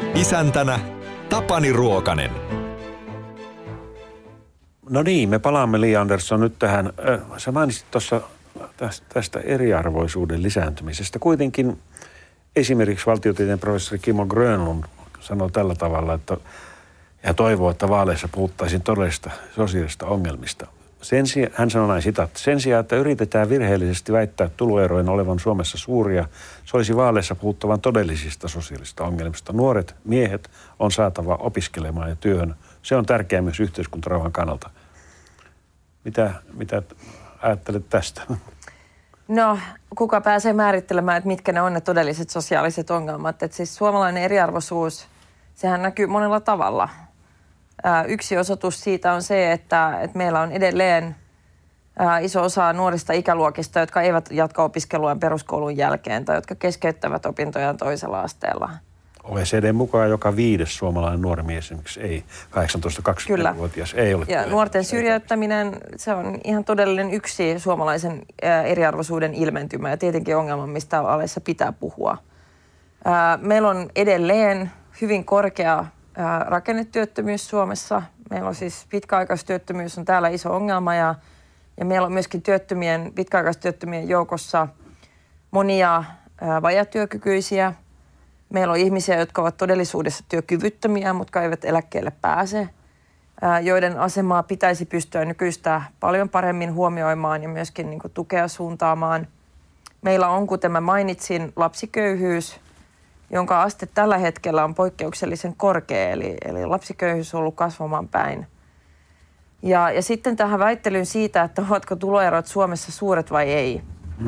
Isäntänä Tapani Ruokanen. No niin, me palaamme Li Andersson nyt tähän. Sä mainitsit tuossa tästä eriarvoisuuden lisääntymisestä. Kuitenkin esimerkiksi valtiotieteen professori Kimmo Grönlund sanoo tällä tavalla, että ja toivoo, että vaaleissa puhuttaisiin todellisista sosiaalisista ongelmista. Hän sanoi näin, sitaatti, sen sijaan, että yritetään virheellisesti väittää tuloerojen olevan Suomessa suuria, se olisi vaaleissa puhuttavan todellisista sosiaalisista ongelmista. Nuoret miehet on saatava opiskelemaan ja työhön. Se on tärkeää myös yhteiskuntarauhan kannalta. Mitä ajattelet tästä? No, kuka pääsee määrittelemään, että mitkä ne on ne todelliset sosiaaliset ongelmat? Että siis suomalainen eriarvoisuus, sehän näkyy monella tavalla. Yksi osoitus siitä on se, että meillä on edelleen iso osa nuorista ikäluokista, jotka eivät jatka opiskeluaan peruskoulun jälkeen tai jotka keskeyttävät opintojaan toisella asteella. OECD mukaan joka 5. suomalainen nuori mies esimerkiksi ei, 18-20-vuotias ei ole. Ja nuorten syrjäyttäminen, se on ihan todellinen yksi suomalaisen eriarvoisuuden ilmentymä ja tietenkin ongelma, mistä aleissa pitää puhua. Meillä on edelleen hyvin korkea rakennetyöttömyys Suomessa. Meillä on siis pitkäaikaistyöttömyys on täällä iso ongelma ja meillä on myöskin pitkäaikaistyöttömien joukossa monia vajatyökykyisiä. Meillä on ihmisiä, jotka ovat todellisuudessa työkyvyttömiä, mutta eivät eläkkeelle pääse, joiden asemaa pitäisi pystyä nykyistä paljon paremmin huomioimaan ja myöskin niin kuin tukea suuntaamaan. Meillä on, kuten mä mainitsin, lapsiköyhyys, jonka aste tällä hetkellä on poikkeuksellisen korkea, eli lapsiköyhyys on ollut kasvamaan päin. Ja sitten tähän väittelyyn siitä, että ovatko tuloerot Suomessa suuret vai ei.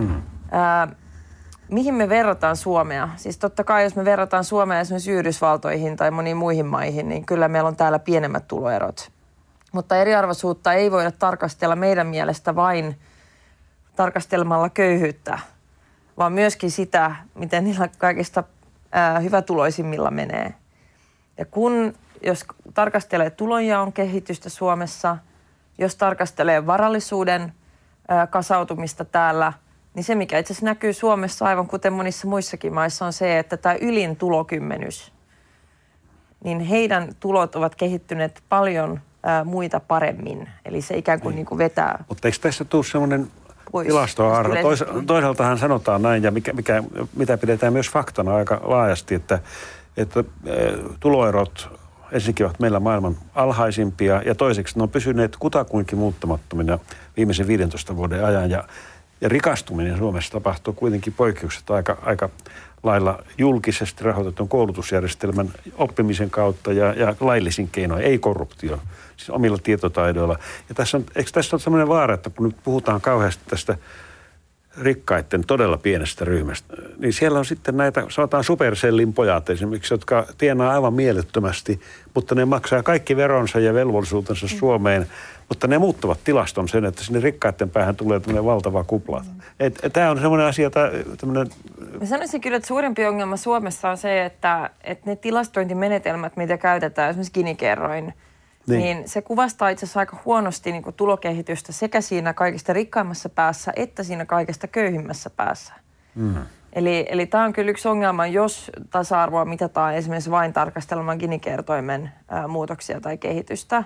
Mihin me verrataan Suomea? Siis totta kai, jos me verrataan Suomea esimerkiksi Yhdysvaltoihin tai moniin muihin maihin, niin kyllä meillä on täällä pienemmät tuloerot. Mutta eriarvoisuutta ei voida tarkastella meidän mielestä vain tarkastelemalla köyhyyttä, vaan myöskin sitä, miten niillä kaikista hyvätuloisimmilla menee. Ja jos tarkastelee tulonjaon kehitystä Suomessa, jos tarkastelee varallisuuden kasautumista täällä, niin se, mikä itse asiassa näkyy Suomessa aivan kuten monissa muissakin maissa, on se, että tämä ylin tulokymmenys, niin heidän tulot ovat kehittyneet paljon muita paremmin. Eli se ikään kuin, niin kuin vetää. Mutta eikö tässä tule sellainen tilastoarvo? Toisaaltahan sanotaan näin, ja mitä pidetään myös faktana aika laajasti, että tuloerot ensinnäkin ovat meillä maailman alhaisimpia, ja toiseksi ne on pysyneet kutakuinkin muuttamattomina viimeisen 15 vuoden ajan, ja rikastuminen Suomessa tapahtuu kuitenkin poikkeuksetta aika lailla julkisesti rahoitetun koulutusjärjestelmän oppimisen kautta ja laillisin keinoin, ei korruptio, siis omilla tietotaidoilla. Ja eikö tässä ole sellainen vaara, että kun nyt puhutaan kauheasti tästä rikkaiden todella pienestä ryhmästä, niin siellä on sitten näitä, sanotaan Supercellin pojat esimerkiksi, jotka tienaa aivan mielettömästi, mutta ne maksaa kaikki veronsa ja velvollisuutensa Suomeen, mutta ne muuttavat tilaston sen, että sinne rikkaiden päähän tulee tämmöinen valtava kupla. Tämä on semmoinen asia, tämmöinen. Mä sanoisin kyllä, että suurempi ongelma Suomessa on se, että ne tilastointimenetelmät, mitä käytetään, esimerkiksi Gini-kerroin, niin se kuvastaa itse asiassa aika huonosti niin kuin tulokehitystä sekä siinä kaikista rikkaimmassa päässä, että siinä kaikista köyhimmässä päässä. Eli tämä on kyllä yksi ongelma, jos tasa-arvoa mitataan esimerkiksi vain tarkastelemaan Gini-kertoimen muutoksia tai kehitystä.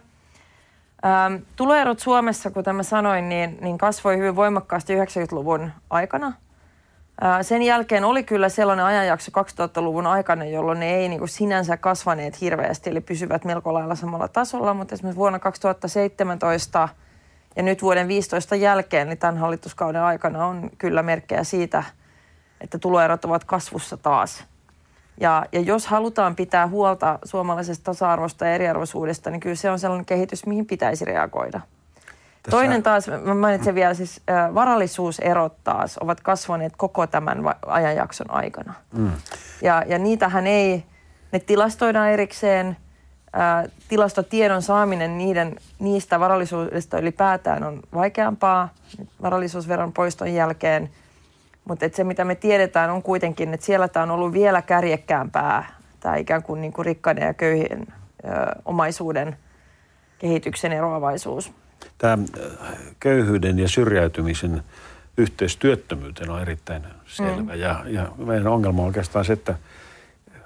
Tuloerot Suomessa, kuten mä sanoin, niin kasvoi hyvin voimakkaasti 90-luvun aikana. Sen jälkeen oli kyllä sellainen ajanjakso 2000-luvun aikana, jolloin ne ei niin kuin sinänsä kasvaneet hirveästi, eli pysyvät melko lailla samalla tasolla, mutta esimerkiksi vuonna 2017 ja nyt vuoden 2015 jälkeen, niin tämän hallituskauden aikana on kyllä merkkejä siitä, että tuloerot ovat kasvussa taas. Ja jos halutaan pitää huolta suomalaisesta tasa-arvosta ja eriarvoisuudesta, niin kyllä se on sellainen kehitys, mihin pitäisi reagoida. Toinen taas, mä mainitsen vielä, siis varallisuuserot taas ovat kasvaneet koko tämän ajanjakson aikana. Ja niitähän ne tilastoidaan erikseen. Tilastotiedon saaminen niistä varallisuudesta ylipäätään on vaikeampaa varallisuusveron poiston jälkeen. Mutta se, mitä me tiedetään, on kuitenkin, että siellä tämä on ollut vielä kärjekkäämpää, tämä ikään kuin, rikkaiden ja köyhien omaisuuden kehityksen eroavaisuus. Tämä köyhyyden ja syrjäytymisen yhteys työttömyyteen on erittäin selvä. Ja meidän ongelma on oikeastaan se, että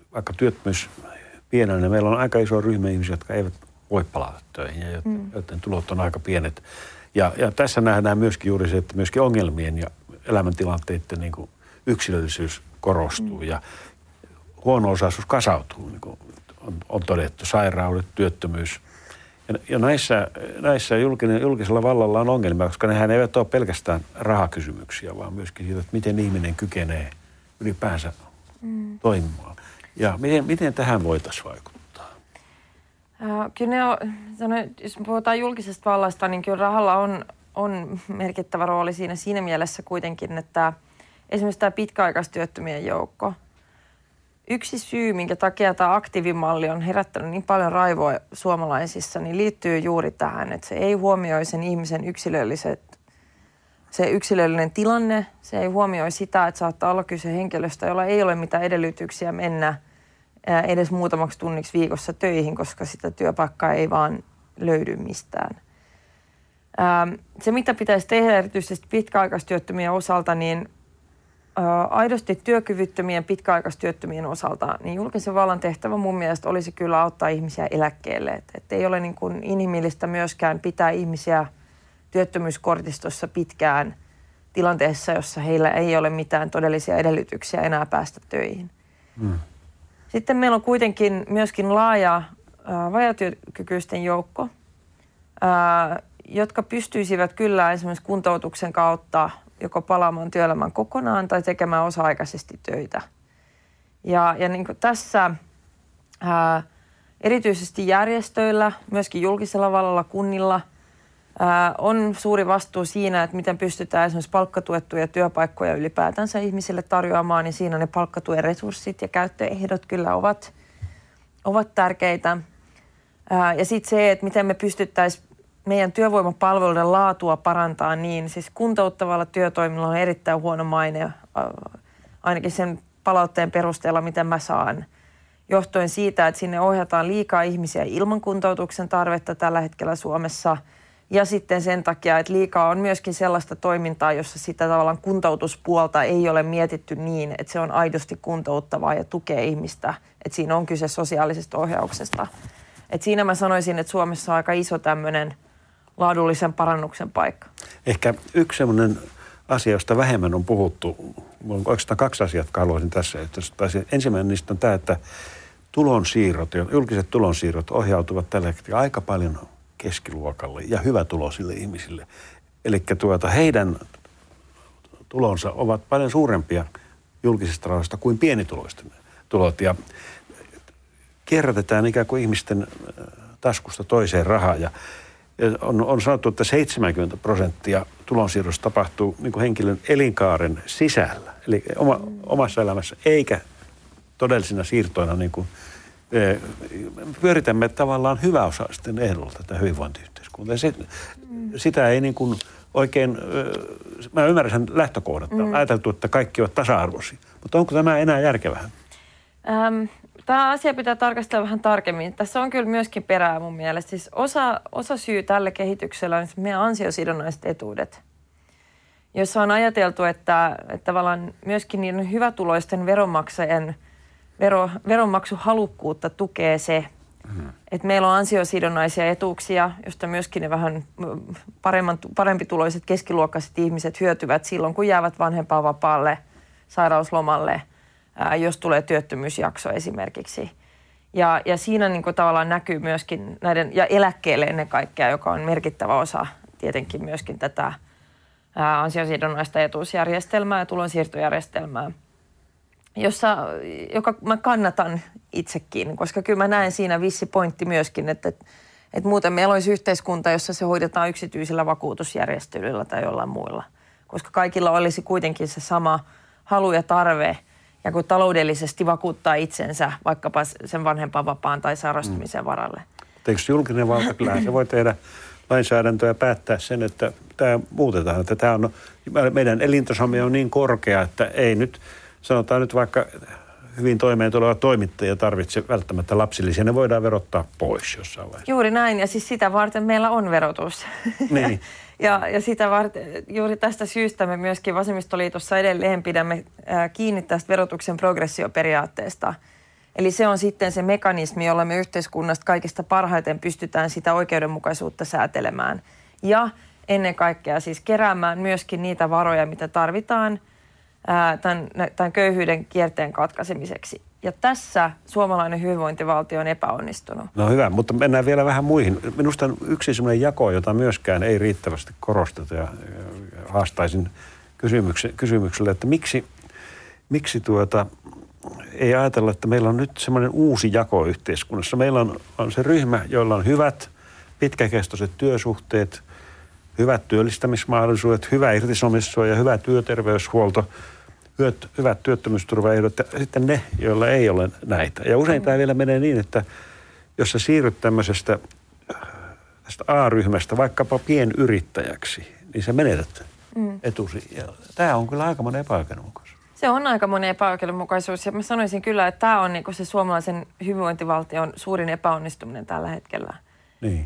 vaikka työttömyys pienenä, niin meillä on aika iso ryhmä ihmisiä, jotka eivät voi palata töihin ja joten tulot on aika pienet. Ja tässä nähdään myöskin juuri se, että myöskin ongelmien ja elämäntilanteiden niin kuin yksilöllisyys korostuu ja huono-osaisuus kasautuu, niin kuin on todettu, sairaudet, työttömyys. Ja näissä julkisella vallalla on ongelmia, koska nehän eivät ole pelkästään rahakysymyksiä, vaan myöskin siitä, että miten ihminen kykenee ylipäänsä toimimaan. Ja miten tähän voitaisiin vaikuttaa? Kyllä jos puhutaan julkisesta vallasta, niin kyllä rahalla on merkittävä rooli siinä mielessä kuitenkin, että esimerkiksi tämä pitkäaikaistyöttömien joukko. Yksi syy, minkä takia tämä aktiivimalli on herättänyt niin paljon raivoa suomalaisissa, niin liittyy juuri tähän, että se ei huomioi sen ihmisen yksilöllinen tilanne. Se ei huomioi sitä, että saattaa olla kyse henkilöstä, jolla ei ole mitään edellytyksiä mennä edes muutamaksi tunniksi viikossa töihin, koska sitä työpaikkaa ei vaan löydy mistään. Se, mitä pitäisi tehdä erityisesti pitkäaikaistyöttömien osalta, niin aidosti työkyvyttömien pitkäaikaistyöttömien osalta, niin julkisen vallan tehtävä mun mielestä olisi kyllä auttaa ihmisiä eläkkeelle. Että ei ole niin kuin inhimillistä myöskään pitää ihmisiä työttömyyskortistossa pitkään tilanteessa, jossa heillä ei ole mitään todellisia edellytyksiä enää päästä töihin. Sitten meillä on kuitenkin myöskin laaja vajaatyökykyisten joukko, jotka pystyisivät kyllä esimerkiksi kuntoutuksen kautta joko palaamaan työelämään kokonaan tai tekemään osa-aikaisesti töitä. Ja niin kuin tässä erityisesti järjestöillä, myöskin julkisella vallalla, kunnilla on suuri vastuu siinä, että miten pystytään esimerkiksi palkkatuettuja työpaikkoja ylipäätänsä ihmisille tarjoamaan, niin siinä ne palkkatuen resurssit ja käyttöehdot kyllä ovat tärkeitä. Ja sitten se, että miten me pystyttäisiin meidän työvoimapalveluiden laatua parantaa niin, siis kuntouttavalla työtoiminnalla on erittäin huono maine, ainakin sen palautteen perusteella, mitä mä saan, johtuen siitä, että sinne ohjataan liikaa ihmisiä ilman kuntoutuksen tarvetta tällä hetkellä Suomessa, ja sitten sen takia, että liikaa on myöskin sellaista toimintaa, jossa sitä tavallaan kuntoutuspuolta ei ole mietitty niin, että se on aidosti kuntouttavaa ja tukee ihmistä, että siinä on kyse sosiaalisesta ohjauksesta. Että siinä mä sanoisin, että Suomessa on aika iso tämmöinen laadullisen parannuksen paikka. Ehkä yksi semmoinen asia, josta vähemmän on puhuttu, on oikeastaan kaksi asiaa, jotka haluaisin tässä. Ensimmäinen niistä on tämä, että tulonsiirrot, julkiset tulonsiirrot ohjautuvat tällä hetkellä aika paljon keskiluokalle ja hyvätuloisille ihmisille. Eli heidän tulonsa ovat paljon suurempia julkisesta rahoista kuin pienituloisten tulot. Ja kierrätetään ikään kuin ihmisten taskusta toiseen rahaa. Ja on sanottu, että 70% tulonsiirrosta tapahtuu niin kuin henkilön elinkaaren sisällä, eli omassa elämässä, eikä todellisina siirtoina niin kuin pyöritämme tavallaan hyväosaisten ehdolla tätä hyvinvointiyhteiskuntaa. Sitä ei niin kuin oikein, mä ymmärrän sen lähtökohdat, on ajateltu, että kaikki ovat tasa-arvoisia, mutta onko tämä enää järkevää? Tämä asia pitää tarkastella vähän tarkemmin. Tässä on kyllä myöskin perää mun mielestä. Siis osa syy tälle kehityksellä on meidän ansiosidonnaiset etuudet, jossa on ajateltu, että tavallaan myöskin niiden hyvätuloisten veronmaksajien veronmaksuhalukkuutta tukee se, että meillä on ansiosidonnaisia etuuksia, josta myöskin ne vähän parempituloiset keskiluokkaiset ihmiset hyötyvät silloin, kun jäävät vanhempainvapaalle, sairauslomalle, jos tulee työttömyysjakso esimerkiksi. Ja siinä niin kuin tavallaan näkyy myöskin näiden, ja eläkkeelle ennen kaikkea, joka on merkittävä osa tietenkin myöskin tätä ansiosidonnaista etuusjärjestelmää ja tulonsiirtojärjestelmää, joka mä kannatan itsekin, koska kyllä mä näen siinä vissi pointti myöskin, että muuten meillä olisi yhteiskunta, jossa se hoidetaan yksityisillä vakuutusjärjestelyillä tai jollain muilla, koska kaikilla olisi kuitenkin se sama halu ja tarve, ja kun taloudellisesti vakuuttaa itsensä vaikkapa sen vanhempainvapaan tai sairastumisen varalle. Eikö julkinen valta, kyllähän se voi tehdä lainsäädäntöä ja päättää sen, että tämä muutetaan, että tämä on, meidän elintasomme on niin korkea, että ei nyt, sanotaan nyt vaikka hyvin toimeen tuleva toimittaja tarvitse välttämättä lapsillisia, ne voidaan verottaa pois jossain vaiheessa. Juuri näin, ja siis sitä varten meillä on verotus. Niin. Ja sitä varten, juuri tästä syystä me myöskin Vasemmistoliitossa edelleen pidämme kiinni tästä verotuksen progressioperiaatteesta, Eli se on sitten se mekanismi, jolla me yhteiskunnasta kaikista parhaiten pystytään sitä oikeudenmukaisuutta säätelemään. Ja ennen kaikkea siis keräämään myöskin niitä varoja, mitä tarvitaan tämän köyhyyden kierteen katkaisemiseksi. Ja tässä suomalainen hyvinvointivaltio on epäonnistunut. No hyvä, mutta mennään vielä vähän muihin. Minusta on yksi sellainen jako, jota myöskään ei riittävästi korosteta ja haastaisin kysymykselle, että miksi ei ajatella, että meillä on nyt semmoinen uusi jako yhteiskunnassa. Meillä on se ryhmä, joilla on hyvät pitkäkestoiset työsuhteet, hyvät työllistämismahdollisuudet, hyvä irtisanomissuoja, hyvä työterveyshuolto, hyvät työttömyysturvaehdot ja sitten ne, joilla ei ole näitä. Ja usein tämä vielä menee niin, että jos sä siirryt tämmöisestä tästä A-ryhmästä vaikkapa pienyrittäjäksi, niin sä menetät etusi. Ja tämä on kyllä aikamoinen epäoikeudenmukaisuus. Se on aikamoinen epäoikeudenmukaisuus ja mä sanoisin kyllä, että tämä on niinku se suomalaisen hyvinvointivaltion suurin epäonnistuminen tällä hetkellä. Niin.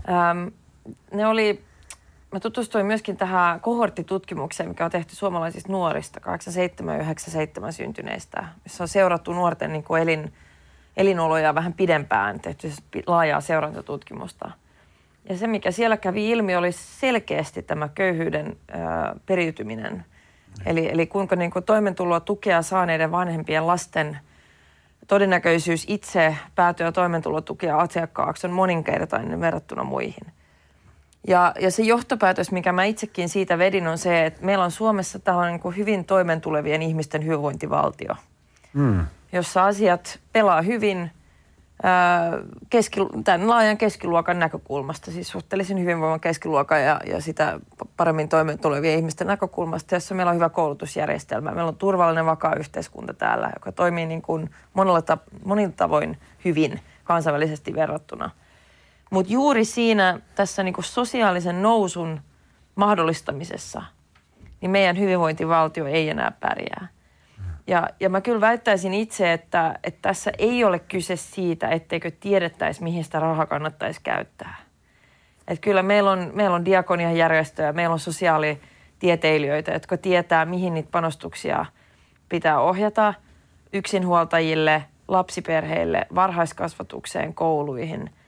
Mä tutustuin myöskin tähän kohorttitutkimukseen, mikä on tehty suomalaisista nuorista, 87 ja 97 syntyneistä, missä on seurattu nuorten niin kuin elinoloja vähän pidempään, tehty laajaa seurantatutkimusta. Ja se, mikä siellä kävi ilmi, oli selkeästi tämä köyhyyden periytyminen. Eli kuinka niin kuin toimeentulotukea saaneiden vanhempien lasten todennäköisyys itse päätyä toimeentulotukea asiakkaaksi on moninkertainen verrattuna muihin. Ja se johtopäätös, mikä mä itsekin siitä vedin, on se, että meillä on Suomessa tällainen niin kuin hyvin toimeentulevien ihmisten hyvinvointivaltio, jossa asiat pelaa hyvin tämän laajan keskiluokan näkökulmasta, siis suhteellisen hyvinvoivan keskiluokan ja sitä paremmin toimeentulevien ihmisten näkökulmasta, jossa meillä on hyvä koulutusjärjestelmä. Meillä on turvallinen, vakaa yhteiskunta täällä, joka toimii niin kuin monilla tavoin hyvin kansainvälisesti verrattuna. Mutta juuri siinä tässä niinku sosiaalisen nousun mahdollistamisessa, niin meidän hyvinvointivaltio ei enää pärjää. Ja mä kyllä väittäisin itse, että tässä ei ole kyse siitä, etteikö tiedettäisi, mihin sitä rahaa kannattaisi käyttää. Et kyllä meillä on diakoniajärjestöjä, meillä on sosiaalitieteilijöitä, jotka tietää, mihin niitä panostuksia pitää ohjata yksinhuoltajille, lapsiperheille, varhaiskasvatukseen, kouluihin –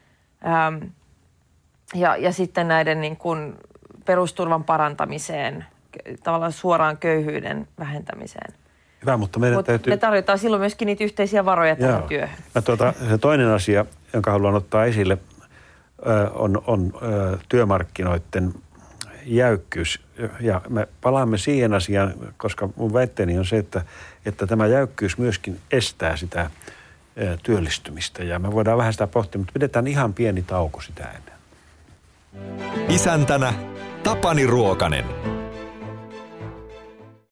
ja sitten näiden niin kuin perusturvan parantamiseen, tavallaan suoraan köyhyyden vähentämiseen. Hyvä, mutta me tarvitaan silloin myöskin niitä yhteisiä varoja tähän työhön. Se toinen asia, jonka haluan ottaa esille, on työmarkkinoiden jäykkyys. Ja me palaamme siihen asiaan, koska mun väitteeni on se, että tämä jäykkyys myöskin estää sitä työllistymistä. Ja me voidaan vähän sitä pohtia, mutta pidetään ihan pieni tauko sitä ennen. Isäntänä Tapani Ruokanen.